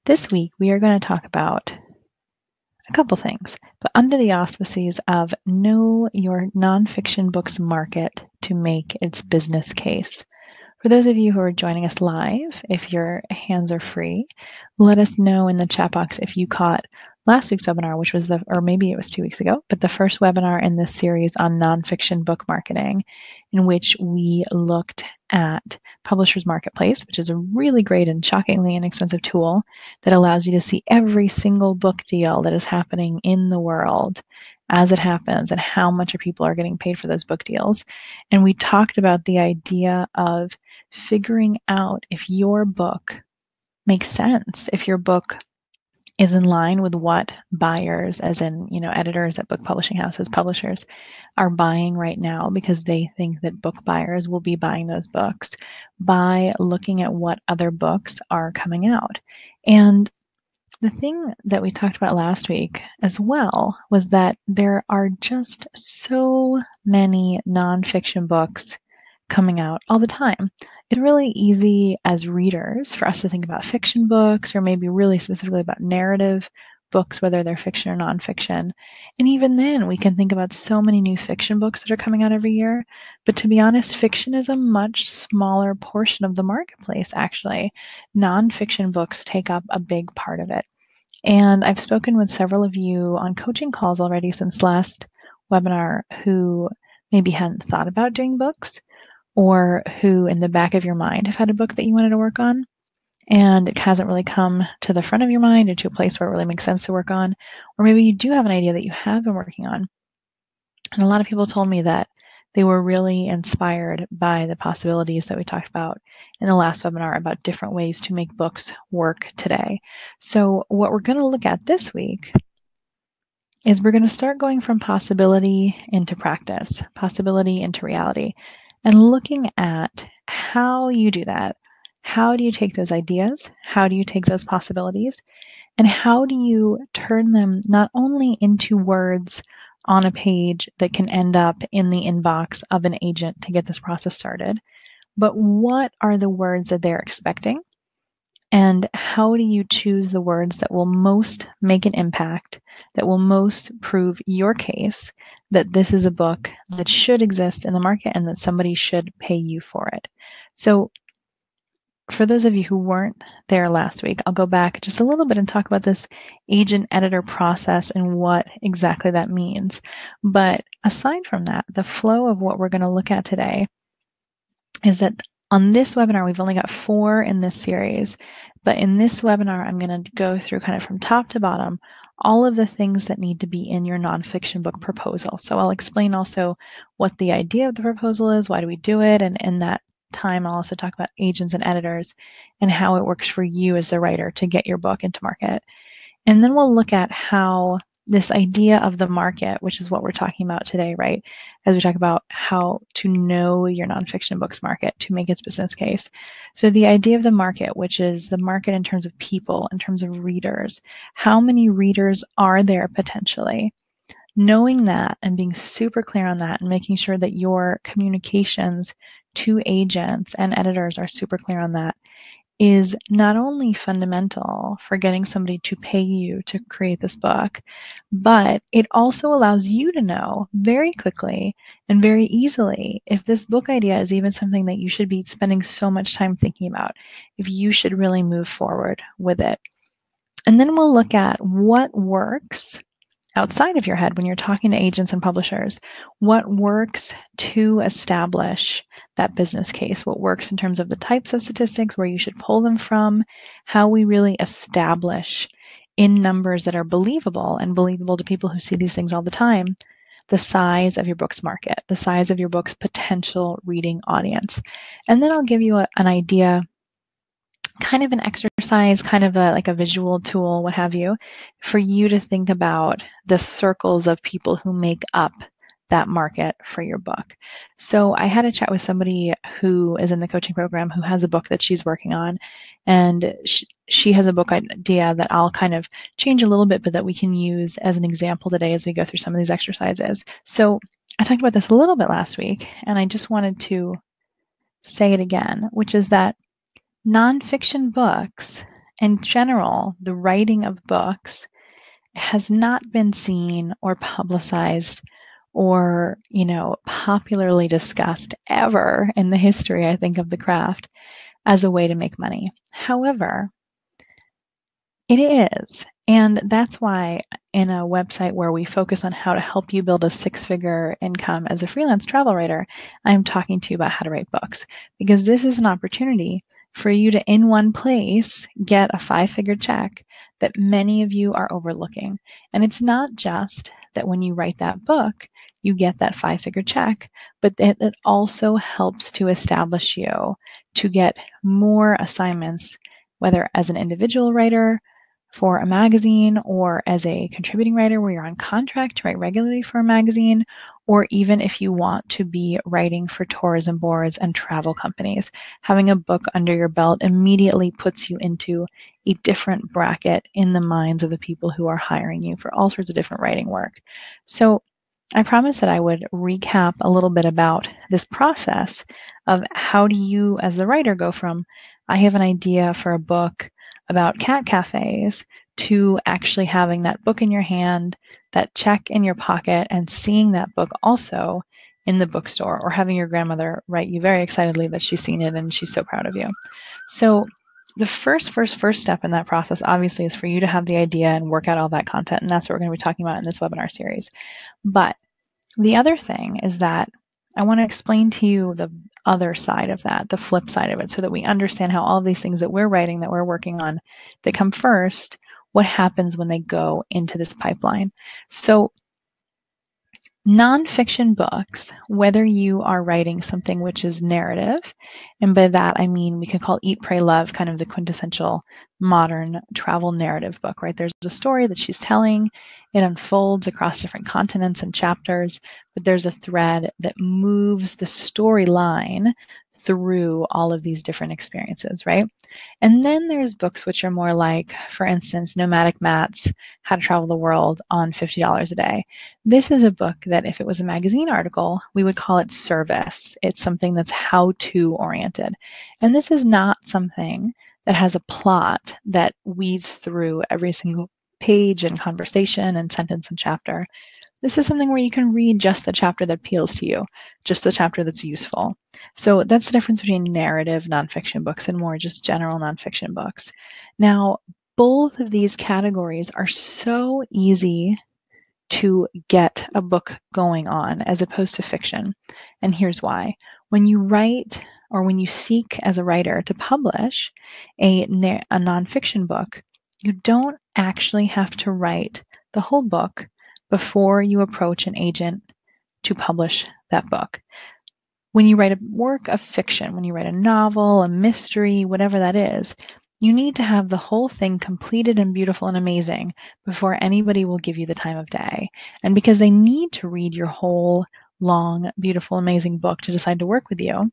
This week, we are going to talk about a couple things, but under the auspices of know your nonfiction books market to make its business case. For those of you who are joining us live, if your hands are free, let us know in the chat box if you caught last week's webinar, which was or maybe it was 2 weeks ago, but the first webinar in this series on nonfiction book marketing, in which we looked at Publishers Marketplace, which is a really great and shockingly inexpensive tool that allows you to see every single book deal that is happening in the world as it happens and how much people are getting paid for those book deals. And we talked about the idea of figuring out if your book makes sense, if your book is in line with what buyers, as in, editors at book publishing houses, publishers, are buying right now because they think that book buyers will be buying those books by looking at what other books are coming out. And the thing that we talked about last week as well was that there are just so many nonfiction books coming out all the time. It's really easy as readers for us to think about fiction books or maybe really specifically about narrative books, whether they're fiction or nonfiction. And even then, we can think about so many new fiction books that are coming out every year. But to be honest, fiction is a much smaller portion of the marketplace, actually. Nonfiction books take up a big part of it. And I've spoken with several of you on coaching calls already since last webinar who maybe hadn't thought about doing books, or who in the back of your mind have had a book that you wanted to work on and it hasn't really come to the front of your mind or to a place where it really makes sense to work on. Or maybe you do have an idea that you have been working on. And a lot of people told me that they were really inspired by the possibilities that we talked about in the last webinar about different ways to make books work today. So what we're going to look at this week is we're going to start going from possibility into practice, possibility into reality, and looking at how you do that. How do you take those ideas? How do you take those possibilities? And how do you turn them not only into words on a page that can end up in the inbox of an agent to get this process started, but what are the words that they're expecting? And how do you choose the words that will most make an impact, that will most prove your case that this is a book that should exist in the market and that somebody should pay you for it? So for those of you who weren't there last week, I'll go back just a little bit and talk about this agent editor process and what exactly that means. But aside from that, the flow of what we're going to look at today is that on this webinar, we've only got 4 in this series, but in this webinar, I'm going to go through kind of from top to bottom all of the things that need to be in your nonfiction book proposal. So I'll explain also what the idea of the proposal is, why do we do it, and in that time, I'll also talk about agents and editors and how it works for you as the writer to get your book into market. And then we'll look at how this idea of the market, which is what we're talking about today, right? As we talk about how to know your nonfiction books market to make its business case. So the idea of the market, which is the market in terms of people, in terms of readers, how many readers are there potentially? Knowing that and being super clear on that and making sure that your communications to agents and editors are super clear on that is not only fundamental for getting somebody to pay you to create this book, but it also allows you to know very quickly and very easily if this book idea is even something that you should be spending so much time thinking about, if you should really move forward with it. And then we'll look at what works outside of your head when you're talking to agents and publishers. What works to establish that business case? What works in terms of the types of statistics, where you should pull them from, how we really establish in numbers that are believable and believable to people who see these things all the time, the size of your book's market, the size of your book's potential reading audience. And then I'll give you an idea, kind of an exercise, kind of like a visual tool, what have you, for you to think about the circles of people who make up that market for your book. So I had a chat with somebody who is in the coaching program who has a book that she's working on, and she has a book idea that I'll kind of change a little bit, but that we can use as an example today as we go through some of these exercises. So I talked about this a little bit last week, and I just wanted to say it again, which is that nonfiction books In general, the writing of books has not been seen or publicized or, popularly discussed ever in the history, I think, of the craft as a way to make money. However, it is. And that's why in a website where we focus on how to help you build a six-figure income as a freelance travel writer, I'm talking to you about how to write books, because this is an opportunity for you to, in one place, get a five-figure check that many of you are overlooking. And it's not just that when you write that book, you get that five-figure check, but it also helps to establish you to get more assignments, whether as an individual writer, for a magazine, or as a contributing writer where you're on contract to write regularly for a magazine, or even if you want to be writing for tourism boards and travel companies. Having a book under your belt immediately puts you into a different bracket in the minds of the people who are hiring you for all sorts of different writing work. So I promised that I would recap a little bit about this process of how do you, as the writer, go from I have an idea for a book about cat cafes to actually having that book in your hand, that check in your pocket, and seeing that book also in the bookstore, or having your grandmother write you very excitedly that she's seen it and she's so proud of you. So the first step in that process, obviously, is for you to have the idea and work out all that content. And that's what we're going to be talking about in this webinar series. But the other thing is that I want to explain to you the other side of that, the flip side of it, so that we understand how all these things that we're writing, that we're working on, they come first, what happens when they go into this pipeline. So nonfiction books, whether you are writing something which is narrative, and by that I mean we could call Eat, Pray, Love kind of the quintessential modern travel narrative book, right? There's a story that she's telling, it unfolds across different continents and chapters, but there's a thread that moves the storyline through all of these different experiences, right? And then there's books which are more like, for instance, Nomadic Matt's How to Travel the World on $50 a Day. This is a book that if it was a magazine article, we would call it service. It's something that's how-to oriented. And this is not something that has a plot that weaves through every single page and conversation and sentence and chapter. This is something where you can read just the chapter that appeals to you, just the chapter that's useful. So that's the difference between narrative nonfiction books and more just general nonfiction books. Now, both of these categories are so easy to get a book going on as opposed to fiction. And here's why. When you write, or when you seek as a writer to publish a nonfiction book, you don't actually have to write the whole book before you approach an agent to publish that book. When you write a work of fiction, when you write a novel, a mystery, whatever that is, you need to have the whole thing completed and beautiful and amazing before anybody will give you the time of day. And because they need to read your whole long, beautiful, amazing book to decide to work with you,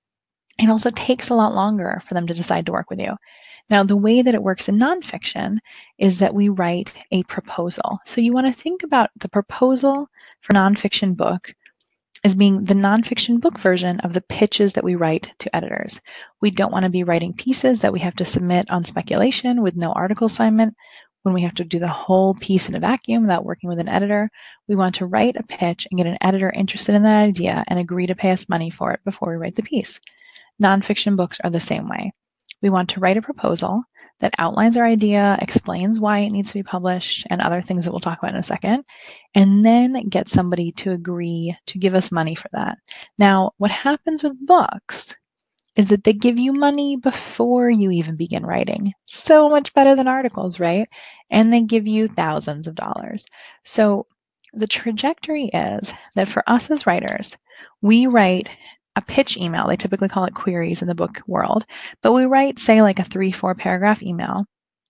it also takes a lot longer for them to decide to work with you. Now, the way that it works in nonfiction is that we write a proposal. So you want to think about the proposal for a nonfiction book as being the nonfiction book version of the pitches that we write to editors. We don't want to be writing pieces that we have to submit on speculation with no article assignment, when we have to do the whole piece in a vacuum without working with an editor. We want to write a pitch and get an editor interested in that idea and agree to pay us money for it before we write the piece. Nonfiction books are the same way. We want to write a proposal that outlines our idea, explains why it needs to be published, and other things that we'll talk about in a second, and then get somebody to agree to give us money for that. Now, what happens with books is that they give you money before you even begin writing. So much better than articles, right? And they give you thousands of dollars. So the trajectory is that for us as writers, we write a pitch email. They typically call it queries in the book world, but we write, say, like a 3-4 paragraph email,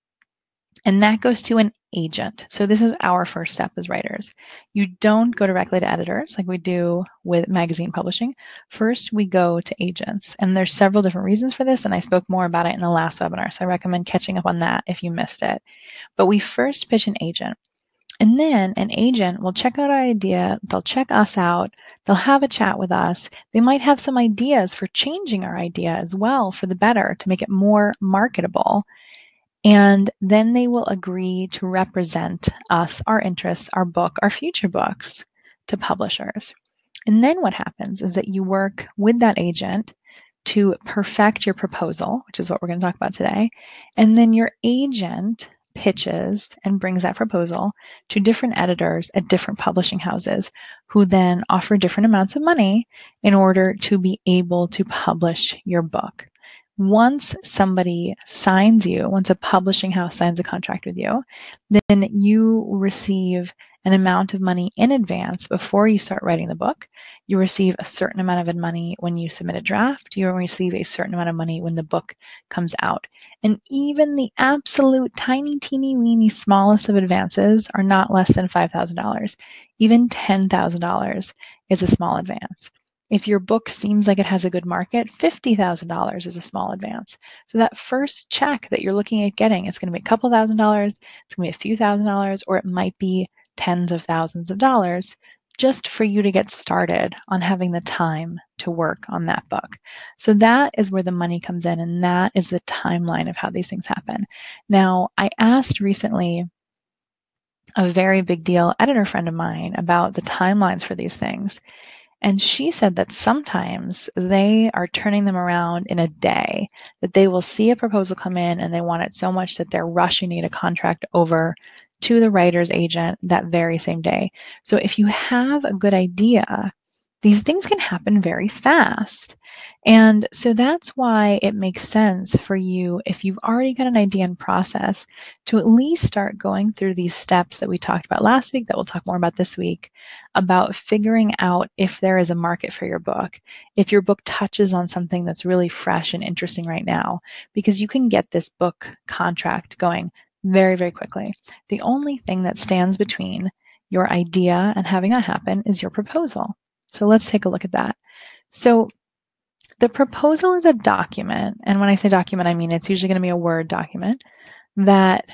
and that goes to an agent. So this is our first step as writers. You don't go directly to editors like we do with magazine publishing. First, we go to agents, and there's several different reasons for this, and I spoke more about it in the last webinar, so I recommend catching up on that if you missed it. But we first pitch an agent. And then an agent will check out our idea, they'll check us out, they'll have a chat with us. They might have some ideas for changing our idea as well for the better to make it more marketable. And then they will agree to represent us, our interests, our book, our future books to publishers. And then what happens is that you work with that agent to perfect your proposal, which is what we're going to talk about today. And then your agent pitches and brings that proposal to different editors at different publishing houses who then offer different amounts of money in order to be able to publish your book. Once somebody signs you, once a publishing house signs a contract with you, then you receive an amount of money in advance before you start writing the book. You receive a certain amount of money when you submit a draft. You receive a certain amount of money when the book comes out. And even the absolute tiny, teeny, weeny smallest of advances are not less than $5,000. Even $10,000 is a small advance. If your book seems like it has a good market, $50,000 is a small advance. So that first check that you're looking at getting, it's going to be a couple $1,000s, it's going to be a few $1,000s, or it might be tens of thousands of dollars just for you to get started on having the time to work on that book. So that is where the money comes in, and that is the timeline of how these things happen. Now, I asked recently a very big deal editor friend of mine about the timelines for these things. And she said that sometimes they are turning them around in a day, that they will see a proposal come in and they want it so much that they're rushing to get a contract over to the writer's agent that very same day. So if you have a good idea, these things can happen very fast. And so that's why it makes sense for you, if you've already got an idea and process, to at least start going through these steps that we talked about last week, that we'll talk more about this week, about figuring out if there is a market for your book, if your book touches on something that's really fresh and interesting right now, because you can get this book contract going very, very quickly. The only thing that stands between your idea and having that happen is your proposal. So let's take a look at that. So the proposal is a document, and when I say document, I mean it's usually going to be a Word document that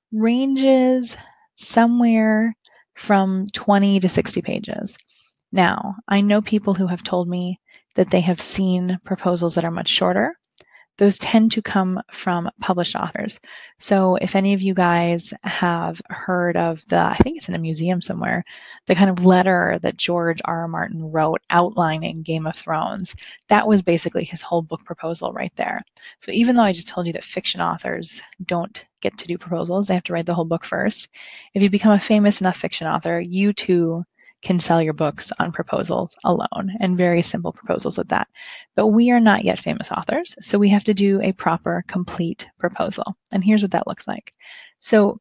ranges somewhere from 20 to 60 pages. Now, I know people who have told me that they have seen proposals that are much shorter. Those tend to come from published authors. So if any of you guys have heard of I think it's in a museum somewhere, the kind of letter that George R.R. Martin wrote outlining Game of Thrones, that was basically his whole book proposal right there. So even though I just told you that fiction authors don't get to do proposals, they have to write the whole book first. If you become a famous enough fiction author, you too can sell your books on proposals alone, and very simple proposals at that. But we are not yet famous authors, so we have to do a proper, complete proposal. And here's what that looks like. So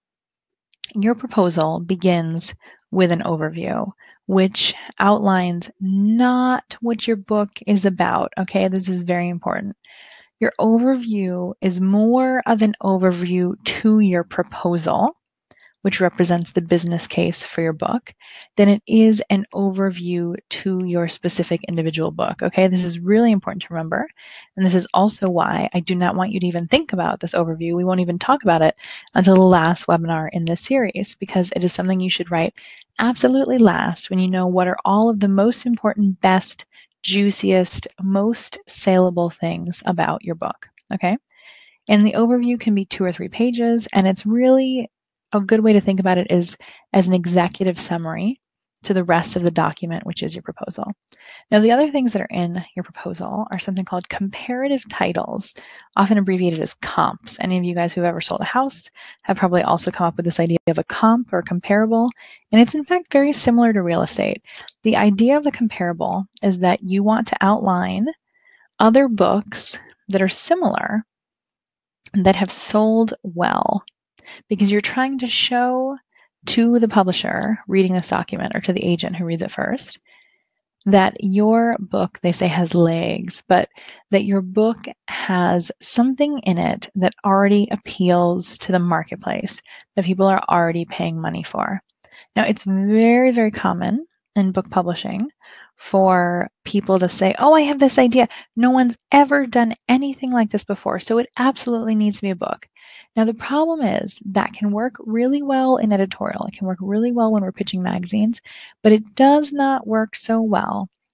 your proposal begins with an overview, which outlines not what your book is about. Okay, this is very important. Your overview is more of an overview to your proposal, which represents the business case for your book, than it is an overview to your specific individual book. Okay, this is really important to remember. And this is also why I do not want you to even think about this overview. We won't even talk about it until the last webinar in this series, because it is something you should write absolutely last when you know what are all of the most important, best, juiciest, most saleable things about your book. Okay. And the overview can be 2 or 3 pages, and it's really a good way to think about it is as an executive summary to the rest of the document, which is your proposal. Now, the other things that are in your proposal are something called comparative titles, often abbreviated as comps. Any of you guys who've ever sold a house have probably also come up with this idea of a comp or comparable, and it's in fact very similar to real estate. The idea of a comparable is that you want to outline other books that are similar that have sold well, because you're trying to show to the publisher reading this document, or to the agent who reads it first, that your book, they say, has legs, but that your book has something in it that already appeals to the marketplace, that people are already paying money for. Now, it's very, very common in book publishing for people to say, oh, I have this idea. No one's ever done anything like this before, so it absolutely needs to be a book. Now, the problem is that can work really well in editorial. It can work really well when we're pitching magazines, but it does not work so well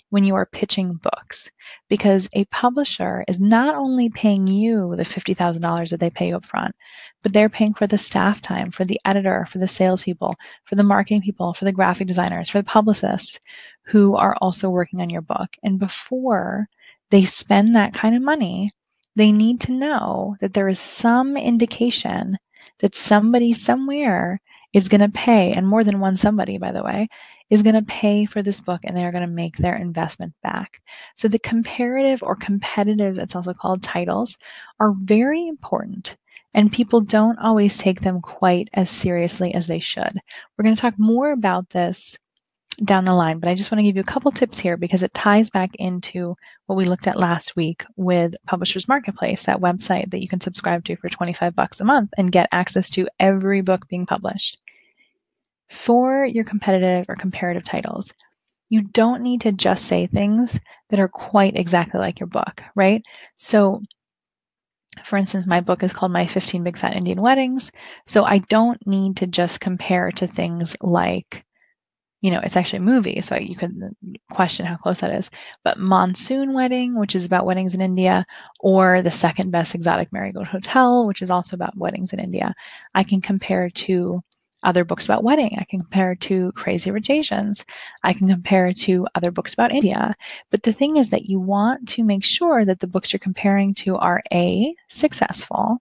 when you are pitching books, because a publisher is not only paying you the $50,000 that they pay you up front, but they're paying for the staff time, for the editor, for the salespeople, for the marketing people, for the graphic designers, for the publicists who are also working on your book. And before they spend that kind of money, they need to know that there is some indication that somebody somewhere is going to pay, and more than one somebody, by the way, is going to pay for this book, and they're going to make their investment back. So the comparative or competitive, it's also called, titles are very important, and people don't always take them quite as seriously as they should. We're going to talk more about this down the line, but I just want to give you a couple tips here because it ties back into what we looked at last week with Publishers Marketplace, that website that you can subscribe to for $25 a month and get access to every book being published. For your competitive or comparative titles, you don't need to just say things that are quite exactly like your book, right? So for instance, my book is called My 15 Big Fat Indian Weddings. So I don't need to just compare to things like, it's actually a movie, so you could question how close that is. But Monsoon Wedding, which is about weddings in India, or The Second Best Exotic Marigold Hotel, which is also about weddings in India, I can compare to other books about wedding. I can compare to Crazy Rich Asians. I can compare to other books about India. But the thing is that you want to make sure that the books you're comparing to are A, successful,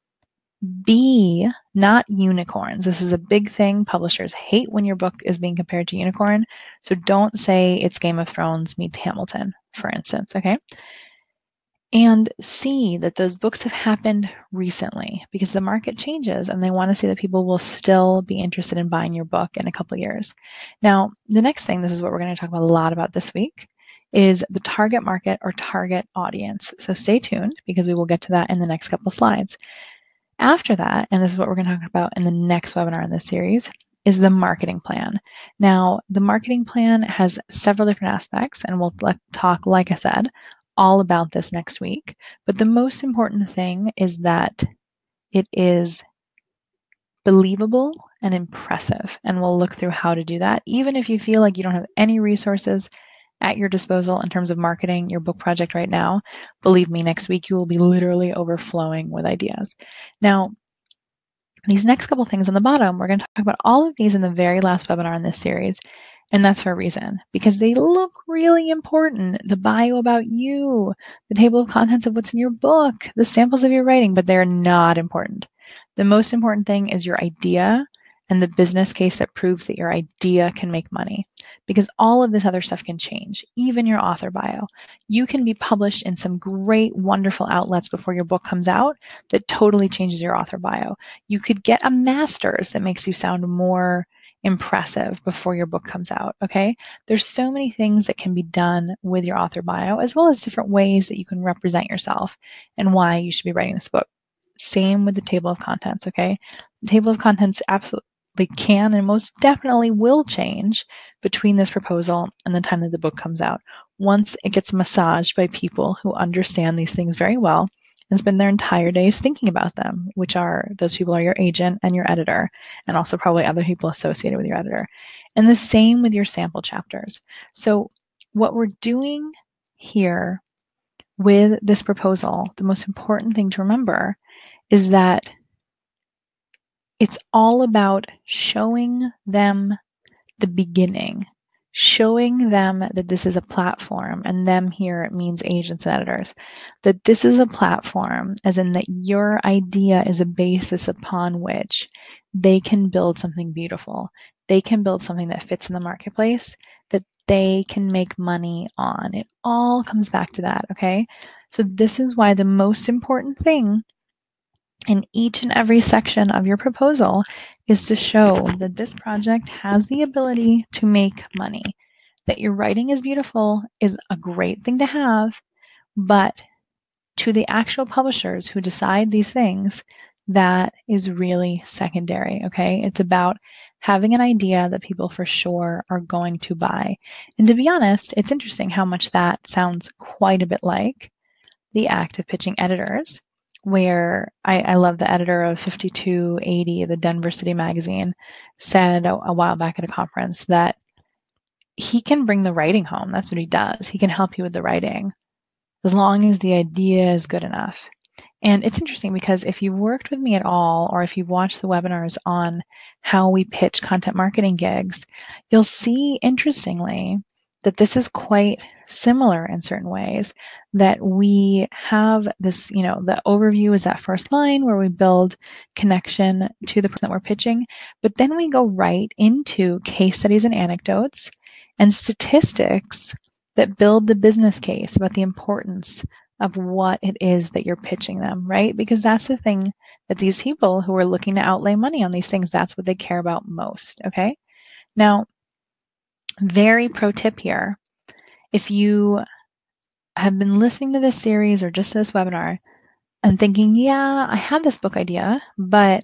B, not unicorns. This is a big thing. Publishers hate when your book is being compared to unicorn. So don't say it's Game of Thrones meets Hamilton, for instance, okay? And C, that those books have happened recently because the market changes and they want to see that people will still be interested in buying your book in a couple of years. Now, the next thing, this is what we're going to talk about a lot about this week, is the target market or target audience. So stay tuned because we will get to that in the next couple slides. After that, and this is what we're going to talk about in the next webinar in this series, is the marketing plan. Now, the marketing plan has several different aspects, and we'll talk, like I said, all about this next week. But the most important thing is that it is believable and impressive, and we'll look through how to do that. Even if you feel like you don't have any resources at your disposal in terms of marketing your book project right now, believe me, next week you will be literally overflowing with ideas. Now, these next couple things on the bottom, we're going to talk about all of these in the very last webinar in this series, and that's for a reason, because they look really important. The bio about you, the table of contents of what's in your book, the samples of your writing, but they're not important. The most important thing is your idea and the business case that proves that your idea can make money, because all of this other stuff can change, even your author bio. You can be published in some great, wonderful outlets before your book comes out that totally changes your author bio. You could get a master's that makes you sound more impressive before your book comes out, okay? There's so many things that can be done with your author bio, as well as different ways that you can represent yourself and why you should be writing this book. Same with the table of contents, okay? The table of contents absolutely can and most definitely will change between this proposal and the time that the book comes out, once it gets massaged by people who understand these things very well and spend their entire days thinking about them, which are, those people are your agent and your editor, and also probably other people associated with your editor. And the same with your sample chapters. So what we're doing here with this proposal, the most important thing to remember is that it's all about showing them the beginning, showing them that this is a platform, and them here, it means agents and editors, that this is a platform, as in that your idea is a basis upon which they can build something beautiful. They can build something that fits in the marketplace, that they can make money on. It all comes back to that, okay? So this is why the most important thing in each and every section of your proposal is to show that this project has the ability to make money, that your writing is beautiful is a great thing to have, but to the actual publishers who decide these things, that is really secondary, okay? It's about having an idea that people for sure are going to buy. And to be honest, it's interesting how much that sounds quite a bit like the act of pitching editors, where I love the editor of 5280, the Denver City Magazine, said a while back at a conference that he can bring the writing home. That's what he does. He can help you with the writing as long as the idea is good enough. And it's interesting because if you've worked with me at all, or if you've watched the webinars on how we pitch content marketing gigs, you'll see, interestingly, that this is quite similar in certain ways, that we have this, the overview is that first line where we build connection to the person that we're pitching, but then we go right into case studies and anecdotes and statistics that build the business case about the importance of what it is that you're pitching them, right? Because that's the thing that these people who are looking to outlay money on these things, that's what they care about most, okay? Now, very pro tip here. If you have been listening to this series or just this webinar and thinking, yeah, I have this book idea, but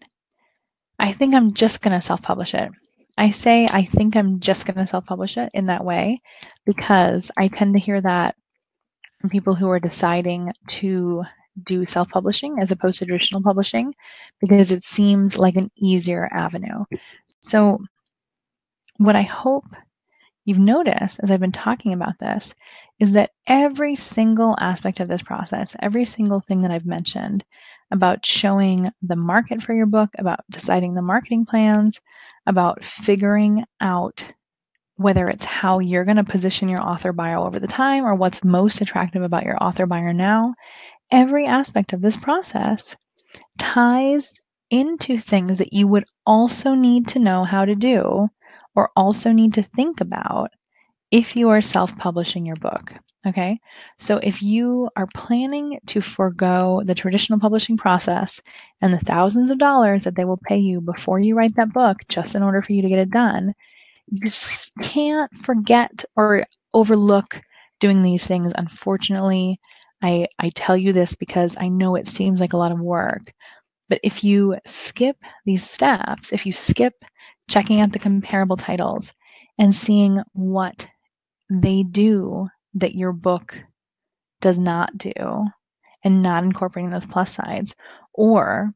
I think I'm just going to self-publish it. I say I think I'm just going to self-publish it in that way because I tend to hear that from people who are deciding to do self-publishing as opposed to traditional publishing because it seems like an easier avenue. So what I hope you've noticed as I've been talking about this is that every single aspect of this process, every single thing that I've mentioned about showing the market for your book, about deciding the marketing plans, about figuring out whether it's how you're going to position your author bio over the time or what's most attractive about your author bio now, every aspect of this process ties into things that you would also need to know how to do or also need to think about if you are self-publishing your book, okay? So if you are planning to forego the traditional publishing process and the thousands of dollars that they will pay you before you write that book just in order for you to get it done, you can't forget or overlook doing these things. Unfortunately, I tell you this because I know it seems like a lot of work, but if you skip these steps, if you skip checking out the comparable titles and seeing what they do that your book does not do and not incorporating those plus sides, or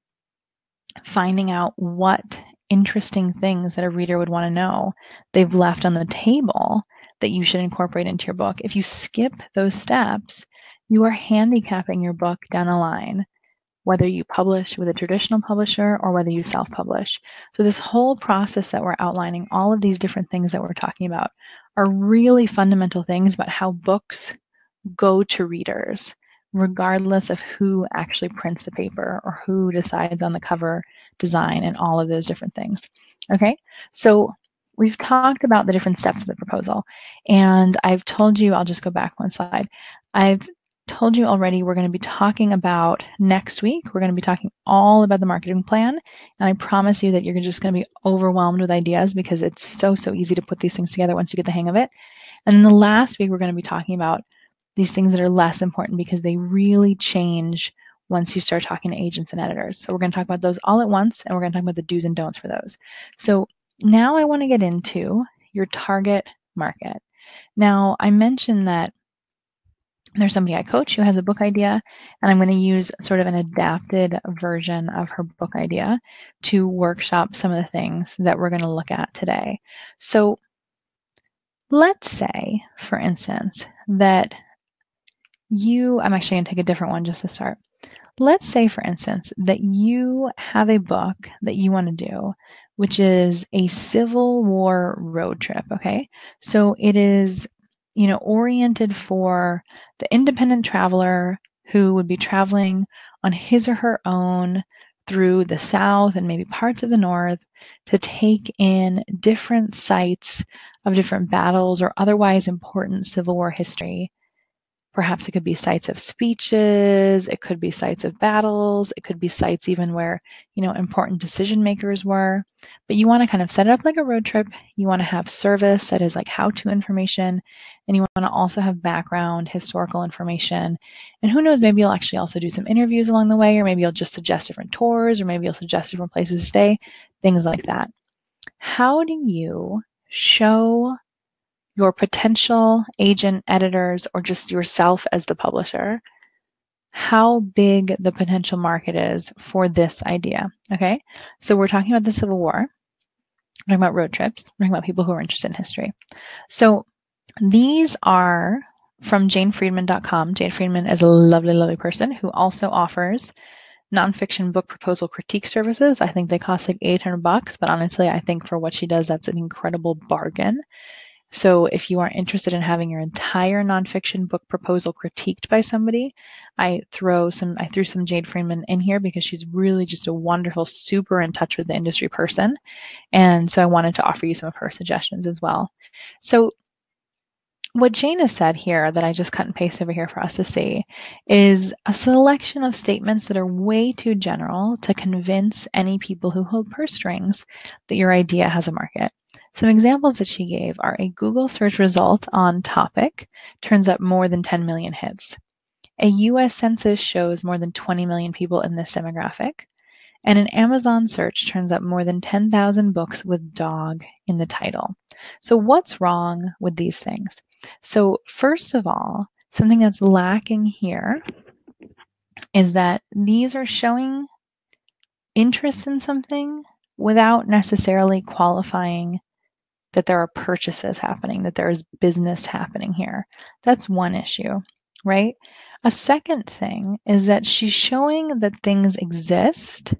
finding out what interesting things that a reader would want to know they've left on the table that you should incorporate into your book. If you skip those steps, you are handicapping your book down the line, whether you publish with a traditional publisher or whether you self-publish. So this whole process that we're outlining, all of these different things that we're talking about, are really fundamental things about how books go to readers, regardless of who actually prints the paper or who decides on the cover design and all of those different things. Okay, so we've talked about the different steps of the proposal, and I've told you, I'll just go back one slide. I've told you already we're going to be talking about next week. We're going to be talking all about the marketing plan, and I promise you that you're just going to be overwhelmed with ideas because it's so easy to put these things together once you get the hang of it. And then the last week, we're going to be talking about these things that are less important because they really change once you start talking to agents and editors. So we're going to talk about those all at once, and we're going to talk about the do's and don'ts for those. So now I want to get into your target market. Now, I mentioned that there's somebody I coach who has a book idea, and I'm going to use sort of an adapted version of her book idea to workshop some of the things that we're going to look at today. So let's say, for instance, that I'm actually going to take a different one just to start. Let's say, for instance, that you have a book that you want to do, which is a Civil War road trip, okay? So it is, oriented for the independent traveler who would be traveling on his or her own through the South and maybe parts of the North to take in different sites of different battles or otherwise important Civil War history. Perhaps it could be sites of speeches, it could be sites of battles, it could be sites even where, important decision makers were. But you want to kind of set it up like a road trip. You want to have service that is like how-to information, and you want to also have background, historical information. And who knows, maybe you'll actually also do some interviews along the way, or maybe you'll just suggest different tours, or maybe you'll suggest different places to stay, things like that. How do you show your potential agent, editors, or just yourself as the publisher, how big the potential market is for this idea, okay? So we're talking about the Civil War. We're talking about road trips. We're talking about people who are interested in history. So these are from janefriedman.com. Jane Friedman is a lovely, lovely person who also offers nonfiction book proposal critique services. I think they cost like $800, but honestly, I think for what she does, that's an incredible bargain. So if you are interested in having your entire nonfiction book proposal critiqued by somebody, I threw some Jane Friedman in here because she's really just a wonderful, super in touch with the industry person. And so I wanted to offer you some of her suggestions as well. So what Jane has said here that I just cut and paste over here for us to see is a selection of statements that are way too general to convince any people who hold purse strings that your idea has a market. Some examples that she gave are a Google search result on topic turns up more than 10 million hits. A US census shows more than 20 million people in this demographic. And an Amazon search turns up more than 10,000 books with dog in the title. So what's wrong with these things? So first of all, something that's lacking here is that these are showing interest in something without necessarily qualifying that there are purchases happening, that there is business happening here. That's one issue, right? A second thing is that she's showing that things exist,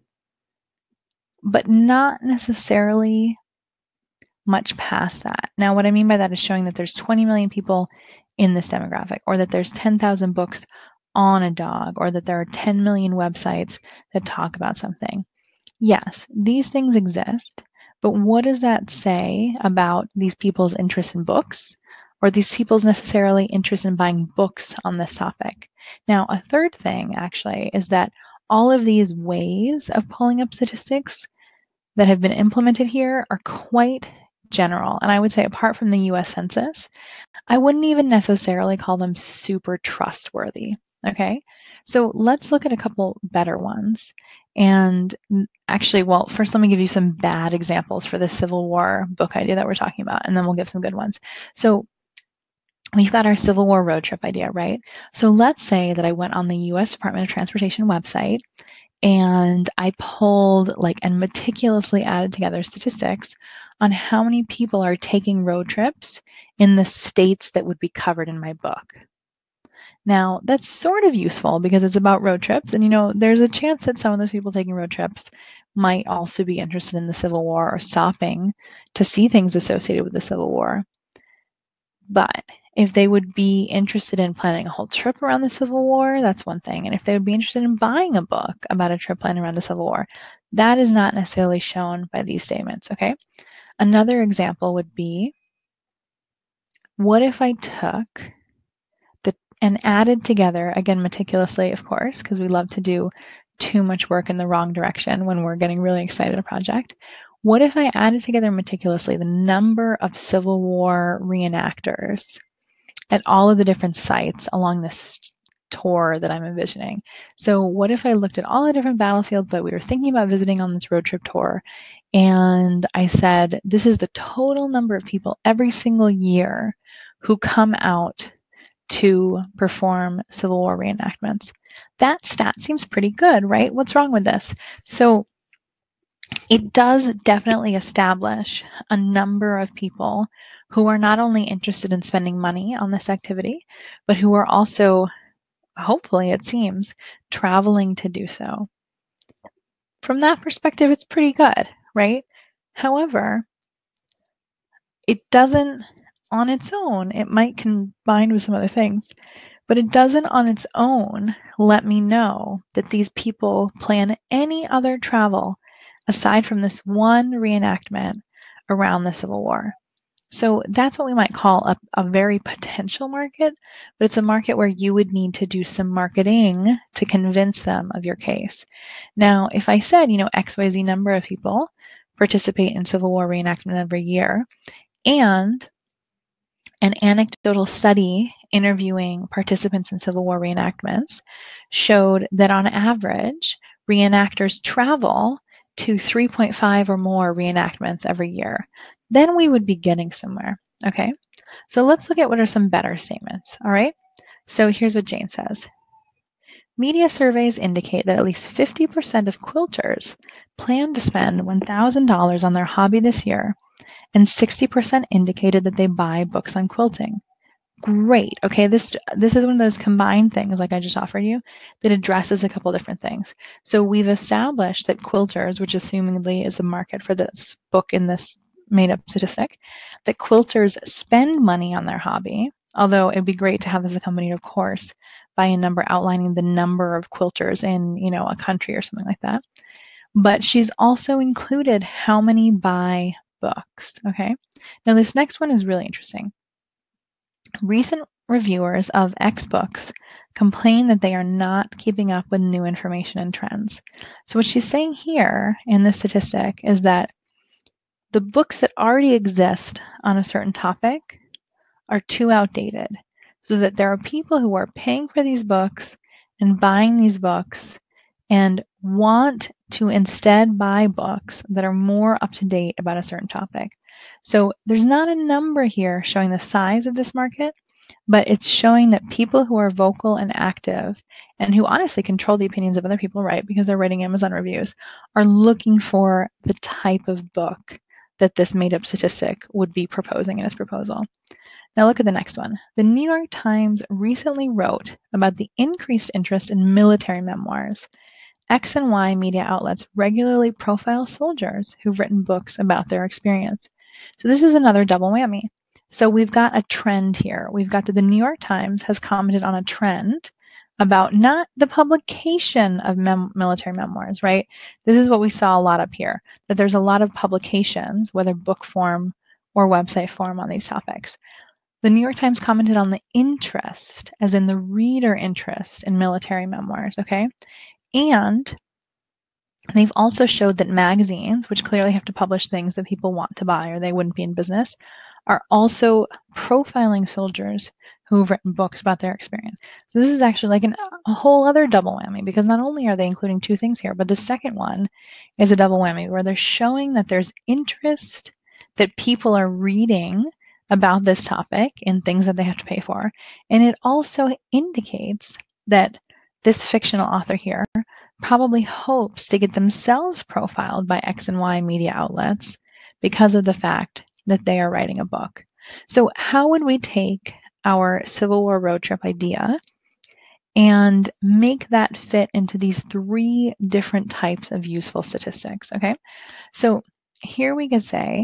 but not necessarily much past that. Now, what I mean by that is showing that there's 20 million people in this demographic, or that there's 10,000 books on a dog, or that there are 10 million websites that talk about something. Yes, these things exist, but what does that say about these people's interest in books, or these people's necessarily interest in buying books on this topic? Now, a third thing actually is that all of these ways of pulling up statistics that have been implemented here are quite general. And I would say apart from the US Census, I wouldn't even necessarily call them super trustworthy. Okay, so let's look at a couple better ones. And actually, well, first let me give you some bad examples for the Civil War book idea that we're talking about, and then we'll give some good ones. So we've got our Civil War road trip idea, right? So let's say that I went on the US Department of Transportation website and I pulled and meticulously added together statistics on how many people are taking road trips in the states that would be covered in my book. Now, that's sort of useful because it's about road trips, and there's a chance that some of those people taking road trips might also be interested in the Civil War or stopping to see things associated with the Civil War. But if they would be interested in planning a whole trip around the Civil War, that's one thing. And if they would be interested in buying a book about a trip planned around the Civil War, that is not necessarily shown by these statements, okay? Another example would be, what if I took and added together, again, meticulously, of course, because we love to do too much work in the wrong direction when we're getting really excited about a project. What if I added together meticulously the number of Civil War reenactors at all of the different sites along this tour that I'm envisioning? So what if I looked at all the different battlefields that we were thinking about visiting on this road trip tour, and I said, this is the total number of people every single year who come out to perform Civil War reenactments. That stat seems pretty good, right? What's wrong with this? So it does definitely establish a number of people who are not only interested in spending money on this activity, but who are also, hopefully it seems, traveling to do so. From that perspective, it's pretty good, right? However, it doesn't on its own, it might combine with some other things, but it doesn't on its own let me know that these people plan any other travel aside from this one reenactment around the Civil War. So that's what we might call a very potential market, but it's a market where you would need to do some marketing to convince them of your case. Now, if I said, XYZ number of people participate in Civil War reenactment every year, and an anecdotal study interviewing participants in Civil War reenactments showed that on average, reenactors travel to 3.5 or more reenactments every year. Then we would be getting somewhere, okay? So let's look at what are some better statements, all right? So here's what Jane says. Media surveys indicate that at least 50% of quilters plan to spend $1,000 on their hobby this year, and 60% indicated that they buy books on quilting. Great. Okay, this is one of those combined things like I just offered you that addresses a couple different things. So we've established that quilters, which assumingly is a market for this book in this made-up statistic, that quilters spend money on their hobby, although it'd be great to have this accompanied, of course, by a number outlining the number of quilters in, a country or something like that. But she's also included how many buy books, okay? Now this next one is really interesting. Recent reviewers of X books complain that they are not keeping up with new information and trends. So what she's saying here in this statistic is that the books that already exist on a certain topic are too outdated, so that there are people who are paying for these books and buying these books and want to instead buy books that are more up to date about a certain topic. So there's not a number here showing the size of this market, but it's showing that people who are vocal and active and who honestly control the opinions of other people, right, because they're writing Amazon reviews, are looking for the type of book that this made-up statistic would be proposing in its proposal. Now look at the next one. The New York Times recently wrote about the increased interest in military memoirs. X and Y media outlets regularly profile soldiers who've written books about their experience. So this is another double whammy. So we've got a trend here. We've got that the New York Times has commented on a trend about not the publication of military memoirs, right? This is what we saw a lot up here, that there's a lot of publications, whether book form or website form, on these topics. The New York Times commented on the interest, as in the reader interest in military memoirs, okay? And they've also showed that magazines, which clearly have to publish things that people want to buy or they wouldn't be in business, are also profiling soldiers who've written books about their experience. So this is actually like a whole other double whammy, because not only are they including two things here, but the second one is a double whammy where they're showing that there's interest, that people are reading about this topic in things that they have to pay for. And it also indicates that this fictional author here probably hopes to get themselves profiled by X and Y media outlets because of the fact that they are writing a book. So how would we take our Civil War road trip idea and make that fit into these three different types of useful statistics, okay? So here we could say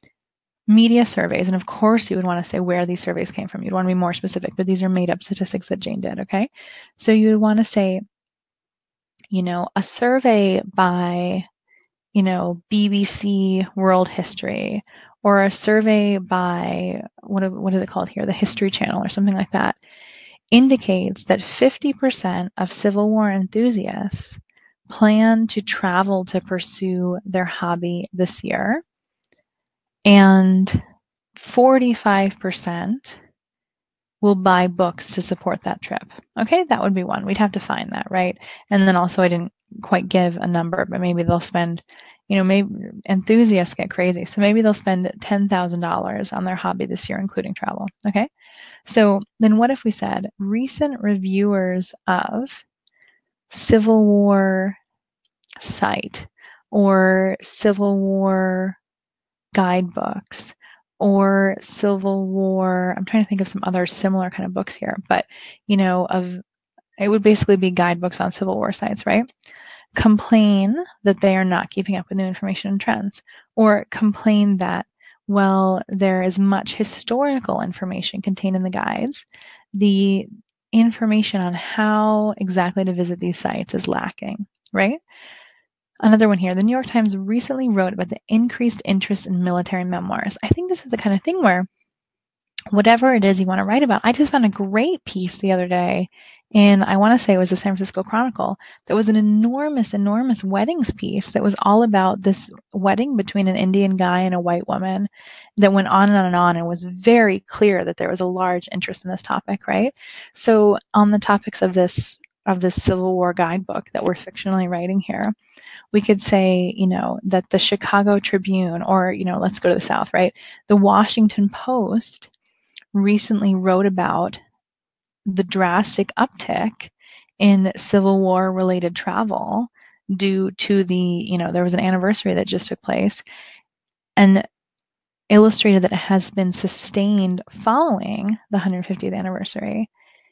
media surveys, and of course you would want to say where these surveys came from. You'd want to be more specific, but these are made up statistics that Jane did, okay? So you would want to say, a survey by, BBC World History, or a survey by, what is it called here, the History Channel or something like that, indicates that 50% of Civil War enthusiasts plan to travel to pursue their hobby this year, and 45% will buy books to support that trip. Okay, that would be one. We'd have to find that, right? And then also I didn't quite give a number, but maybe they'll spend, maybe enthusiasts get crazy. So maybe they'll spend $10,000 on their hobby this year, including travel. Okay, so then what if we said recent reviewers of Civil War site or Civil War guidebooks or Civil War, I'm trying to think of some other similar kind of books here, but, it would basically be guidebooks on Civil War sites, right? Complain that they are not keeping up with new information and trends, or complain that, well, there is much historical information contained in the guides. The information on how exactly to visit these sites is lacking, right? Another one here, the New York Times recently wrote about the increased interest in military memoirs. I think this is the kind of thing where whatever it is you want to write about, I just found a great piece the other day in, I want to say it was the San Francisco Chronicle, that was an enormous weddings piece that was all about this wedding between an Indian guy and a white woman that went on and on and on, and was very clear that there was a large interest in this topic, right? So on the topics of this Civil War guidebook that we're fictionally writing here, we could say, that the Chicago Tribune, or, let's go to the South, right? The Washington Post recently wrote about the drastic uptick in Civil War related travel due to the, there was an anniversary that just took place, and illustrated that it has been sustained following the 150th anniversary.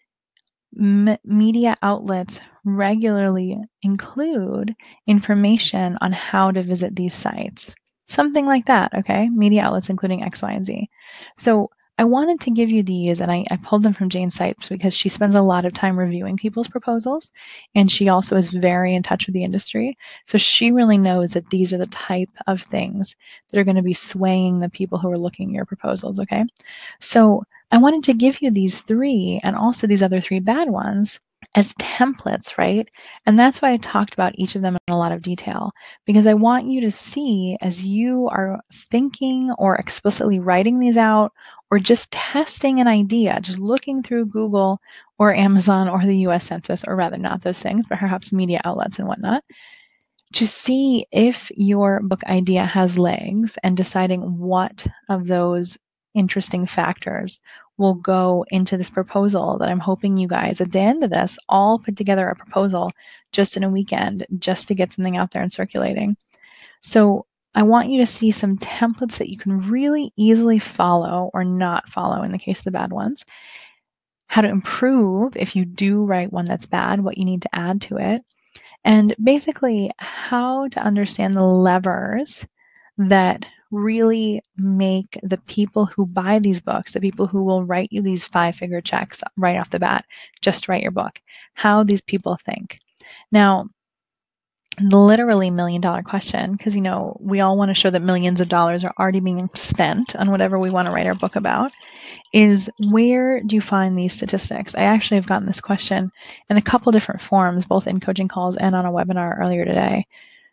Media outlets regularly include information on how to visit these sites. Something like that, okay? Media outlets including X, Y, and Z. So I wanted to give you these, and I pulled them from Jane's sites because she spends a lot of time reviewing people's proposals, and she also is very in touch with the industry. So she really knows that these are the type of things that are going to be swaying the people who are looking at your proposals, okay? So I wanted to give you these 3 and also these other 3 bad ones as templates, right? And that's why I talked about each of them in a lot of detail, because I want you to see as you are thinking or explicitly writing these out or just testing an idea, just looking through Google or Amazon or the US Census, or rather not those things, but perhaps media outlets and whatnot, to see if your book idea has legs and deciding what of those interesting factors will go into this proposal that I'm hoping you guys at the end of this all put together a proposal just in a weekend just to get something out there and circulating. So I want you to see some templates that you can really easily follow or not follow in the case of the bad ones, how to improve if you do write one that's bad, what you need to add to it, and basically how to understand the levers that really make the people who buy these books, the people who will write you these 5-figure checks right off the bat, just to write your book, how these people think. Now, the literally $1,000,000 question, because we all want to show that millions of dollars are already being spent on whatever we want to write our book about, is where do you find these statistics? I actually have gotten this question in a couple different forms, both in coaching calls and on a webinar earlier today,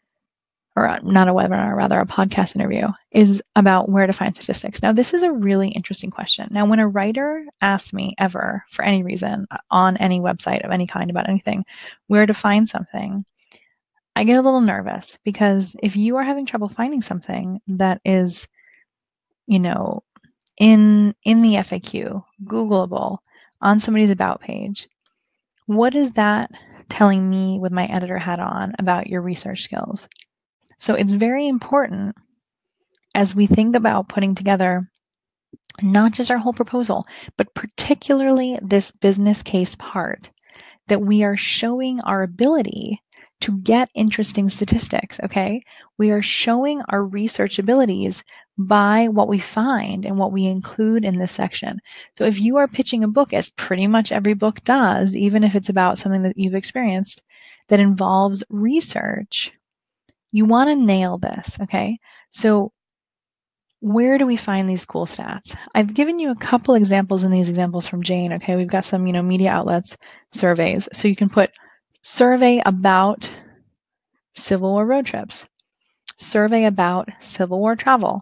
or not a webinar, rather a podcast interview, is about where to find statistics. Now, this is a really interesting question. Now, when a writer asks me ever, for any reason, on any website of any kind about anything, where to find something, I get a little nervous, because if you are having trouble finding something that is, in the FAQ, Googleable, on somebody's about page, what is that telling me with my editor hat on about your research skills? So it's very important as we think about putting together not just our whole proposal, but particularly this business case part, that we are showing our ability to get interesting statistics, okay? We are showing our research abilities by what we find and what we include in this section. So if you are pitching a book, as pretty much every book does, even if it's about something that you've experienced that involves research, you want to nail this, okay? So where do we find these cool stats? I've given you a couple examples in these examples from Jane, okay? We've got some, media outlets, surveys. So you can put survey about Civil War road trips, survey about Civil War travel,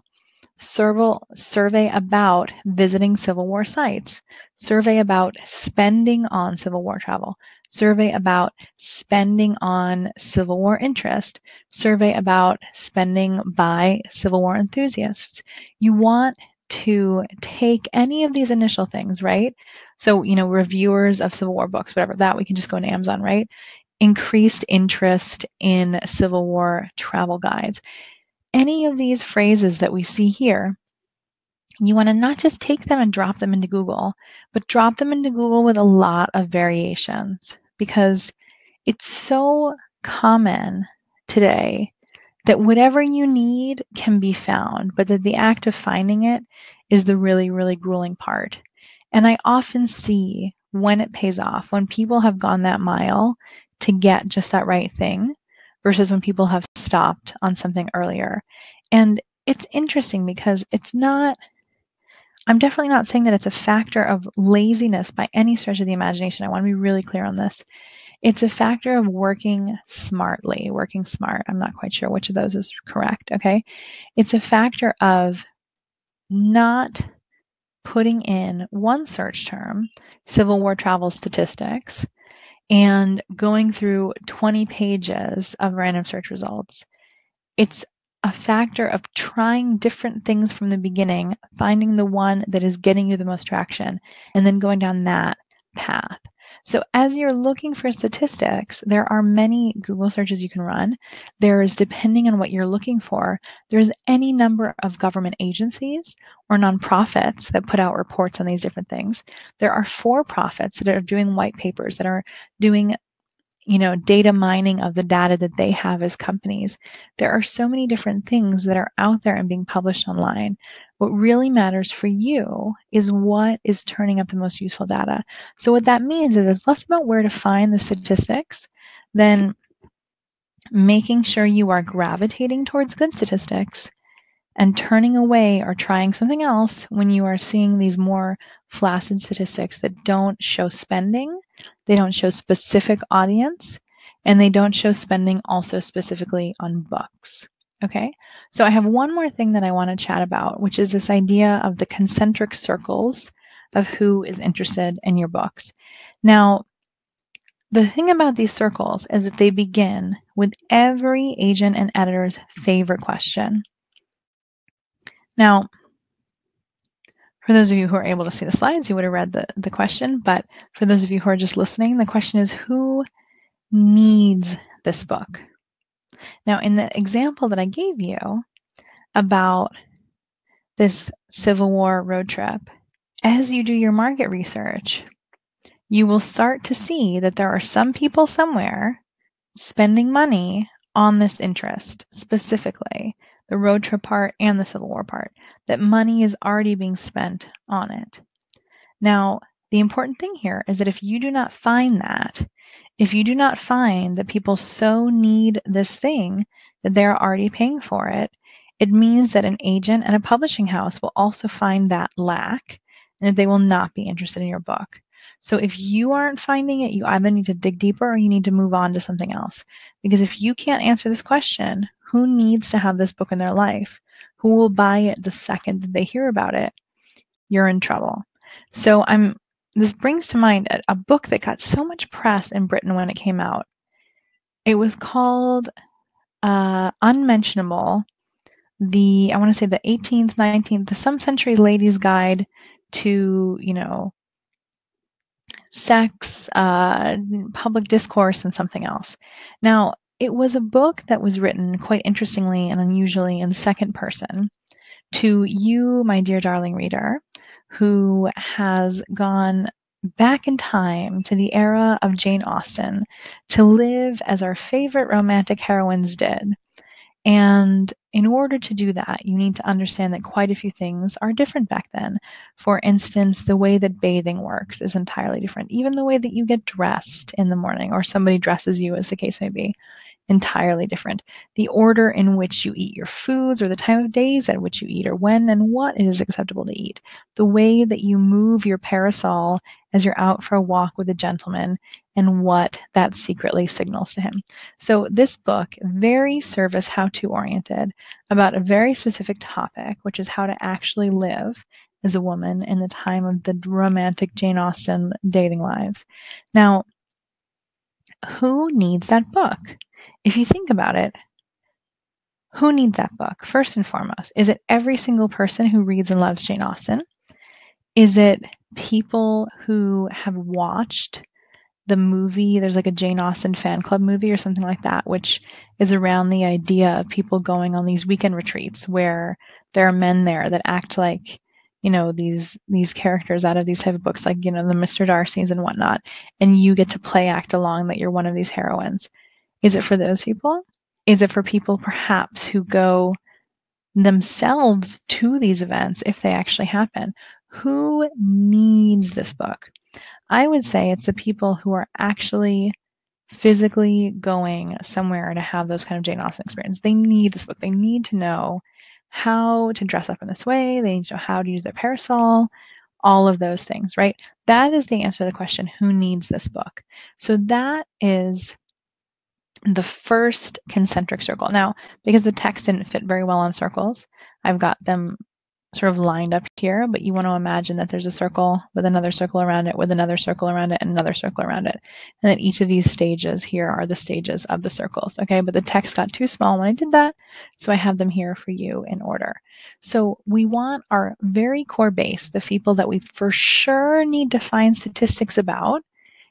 survey about visiting Civil War sites, survey about spending on Civil War travel, survey about spending on Civil War interest, survey about spending by Civil War enthusiasts. You want to take any of these initial things, right? So, reviewers of Civil War books, whatever, that we can just go into Amazon, right? Increased interest in Civil War travel guides. Any of these phrases that we see here, you want to not just take them and drop them into Google, but drop them into Google with a lot of variations, because it's so common today that whatever you need can be found, but that the act of finding it is the really, really grueling part. And I often see when it pays off, when people have gone that mile to get just that right thing versus when people have stopped on something earlier. And it's interesting because I'm definitely not saying that it's a factor of laziness by any stretch of the imagination. I want to be really clear on this. It's a factor of working smartly, working smart. I'm not quite sure which of those is correct, okay? It's a factor of not putting in one search term, Civil War travel statistics, and going through 20 pages of random search results. It's a factor of trying different things from the beginning, finding the one that is getting you the most traction, and then going down that path. So as you're looking for statistics, there are many Google searches you can run. There's, depending on what you're looking for, there's any number of government agencies or nonprofits that put out reports on these different things. There are for-profits that are doing white papers, that are doing data mining of the data that they have as companies. There are so many different things that are out there and being published online. What really matters for you is what is turning up the most useful data. So what that means is it's less about where to find the statistics than making sure you are gravitating towards good statistics and turning away or trying something else when you are seeing these more flaccid statistics that don't show spending, they don't show specific audience, and they don't show spending also specifically on books. Okay, so I have one more thing that I want to chat about, which is this idea of the concentric circles of who is interested in your books. Now, the thing about these circles is that they begin with every agent and editor's favorite question. Now, for those of you who are able to see the slides, you would have read the question, but for those of you who are just listening, the question is, who needs this book? Now, in the example that I gave you about this Civil War road trip, as you do your market research, you will start to see that there are some people somewhere spending money on this interest, specifically the road trip part and the Civil War part, that money is already being spent on it. Now, the important thing here is that if you do not find that, if you do not find that people so need this thing that they're already paying for it, it means that an agent and a publishing house will also find that lack and that they will not be interested in your book. So if you aren't finding it, you either need to dig deeper or you need to move on to something else. Because if you can't answer this question, who needs to have this book in their life? Who will buy it the second that they hear about it? You're in trouble. So this brings to mind a book that got so much press in Britain when it came out. It was called Unmentionable, I want to say the 18th, 19th, the Some Century Lady's Guide to, sex, public discourse, and something else. Now, it was a book that was written quite interestingly and unusually in second person to you, my dear darling reader, who has gone back in time to the era of Jane Austen to live as our favorite romantic heroines did. And in order to do that, you need to understand that quite a few things are different back then. For instance, the way that bathing works is entirely different. Even the way that you get dressed in the morning, or somebody dresses you, as the case may be, entirely different. The order in which you eat your foods, or the time of days at which you eat, or when and what it is acceptable to eat. The way that you move your parasol as you're out for a walk with a gentleman, and what that secretly signals to him. So this book, very service how-to oriented, about a very specific topic, which is how to actually live as a woman in the time of the romantic Jane Austen dating lives. Now, who needs that book? If you think about it, who needs that book? First and foremost, is it every single person who reads and loves Jane Austen? Is it people who have watched the movie? There's like a Jane Austen fan club movie or something like that, which is around the idea of people going on these weekend retreats where there are men there that act like, these characters out of these type of books, like, the Mr. Darcys and whatnot, and you get to play act along that you're one of these heroines. Is it for those people? Is it for people perhaps who go themselves to these events if they actually happen? Who needs this book? I would say it's the people who are actually physically going somewhere to have those kind of Jane Austen experience. They need this book. They need to know how to dress up in this way. They need to know how to use their parasol, all of those things, right? That is the answer to the question, who needs this book? So that is the first concentric circle. Now, because the text didn't fit very well on circles, I've got them sort of lined up here, but you want to imagine that there's a circle with another circle around it, with another circle around it, and another circle around it. And that each of these stages here are the stages of the circles, okay? But the text got too small when I did that, so I have them here for you in order. So we want our very core base, the people that we for sure need to find statistics about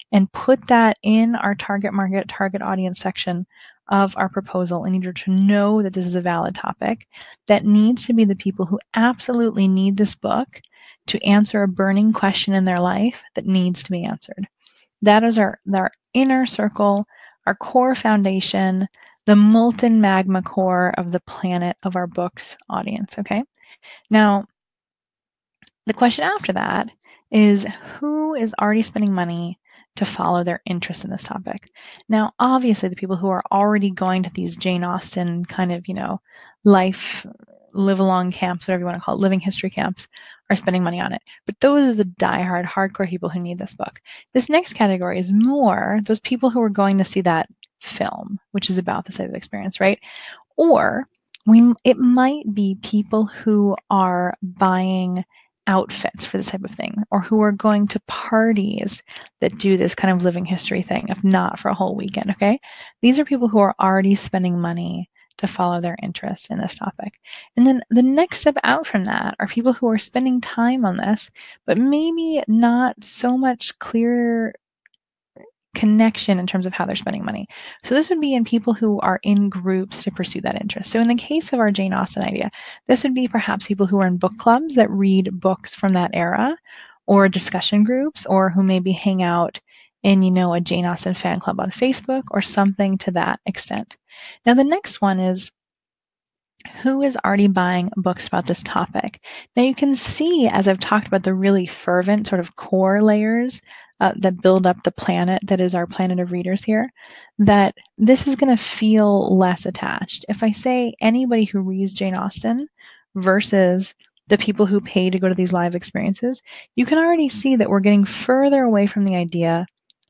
and put that in our target market, target audience section of our proposal in order to know that this is a valid topic. That needs to be the people who absolutely need this book to answer a burning question in their life that needs to be answered. That is our inner circle, our core foundation, the molten magma core of the planet of our book's audience, okay? Now, the question after that is, who is already spending money to follow their interest in this topic? Now, obviously, the people who are already going to these Jane Austen kind of, life, live along camps, whatever you want to call it, living history camps, are spending money on it. But those are the diehard, hardcore people who need this book. This next category is more those people who are going to see that film, which is about the type of experience, right? Or it might be people who are buying outfits for this type of thing, or who are going to parties that do this kind of living history thing, if not for a whole weekend, okay? These are people who are already spending money to follow their interests in this topic. And then the next step out from that are people who are spending time on this, but maybe not so much clear connection in terms of how they're spending money. So this would be in people who are in groups to pursue that interest. So in the case of our Jane Austen idea, this would be perhaps people who are in book clubs that read books from that era, or discussion groups, or who maybe hang out in, a Jane Austen fan club on Facebook or something to that extent. Now the next one is, who is already buying books about this topic? Now you can see, as I've talked about the really fervent sort of core layers that build up the planet that is our planet of readers here, that this is going to feel less attached. If I say anybody who reads Jane Austen versus the people who pay to go to these live experiences, you can already see that we're getting further away from the idea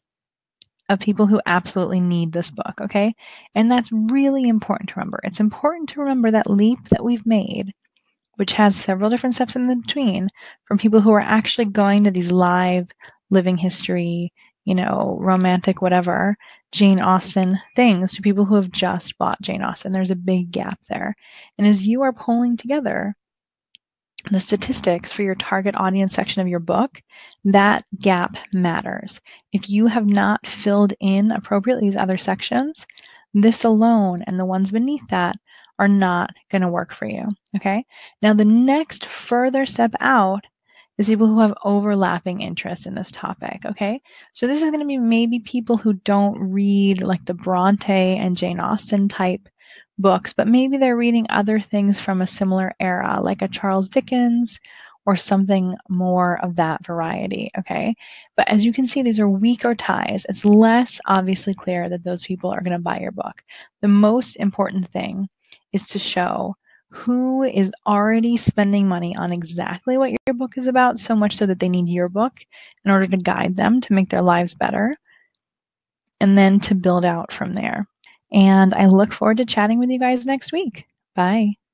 of people who absolutely need this book, okay? And that's really important to remember. It's important to remember that leap that we've made, which has several different steps in between, from people who are actually going to these live living history, romantic, whatever, Jane Austen things, to people who have just bought Jane Austen. There's a big gap there. And as you are pulling together the statistics for your target audience section of your book, that gap matters. If you have not filled in appropriately these other sections, this alone and the ones beneath that are not going to work for you, okay? Now, the next further step out is people who have overlapping interests in this topic, okay? So this is going to be maybe people who don't read like the Bronte and Jane Austen type books, but maybe they're reading other things from a similar era, like a Charles Dickens or something more of that variety, okay? But as you can see, these are weaker ties. It's less obviously clear that those people are going to buy your book. The most important thing is to show who is already spending money on exactly what your book is about, so much so that they need your book in order to guide them to make their lives better, and then to build out from there. And I look forward to chatting with you guys next week. Bye.